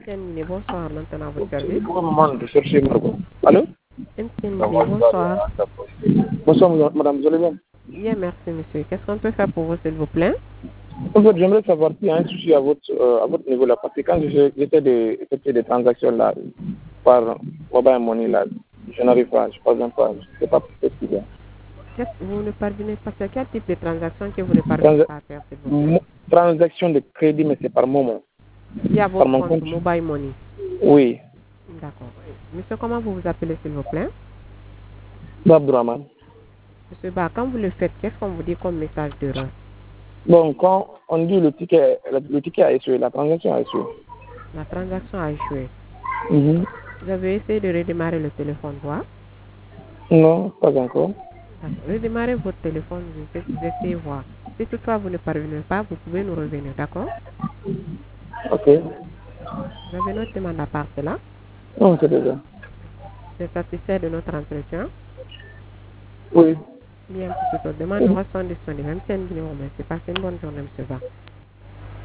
MTN, bonsoir, maintenant à votre service. Pour le moment, je cherche Margot. Allô? MTN, bonsoir. Bonsoir, madame, vous allez bien? Bien, merci, monsieur. Qu'est-ce qu'on peut faire pour vous, s'il vous plaît? En fait, j'aimerais savoir s'il y a un souci à votre niveau là, parce que quand j'essaie d'effectuer des transactions là, par mobile money là, je n'arrive pas, je ne parviens pas, je ne sais pas ce qu'il y a. Vous ne parvenez pas à quel type de transaction que vous ne parvenez pas à faire, s'il vous plaît? Transaction de crédit, mais c'est par moment. Il y a Par votre mon compte compte? Mobile Money. Oui. D'accord. Monsieur, comment vous vous appelez, s'il vous plaît? Abdourahmane. Monsieur Ba, quand vous le faites, qu'est-ce qu'on vous dit comme message d'erreur? Bon, quand on dit le ticket a échoué, la transaction a échoué. La transaction a échoué. Mhm. Vous avez essayé de redémarrer le téléphone, voir? Non, pas encore. D'accord. Redémarrez votre téléphone, vous essayez voir. Si toutefois vous ne parvenez pas, vous pouvez nous revenir, d'accord? Ok. Vous avez notre demande à part cela. Non, c'est déjà. Vous êtes satisfait de notre entretien? Oui. Bien, pour toute autre demande, nous restons disponibles. Même si un numéro, mais c'est passé une bonne journée, monsieur Ba.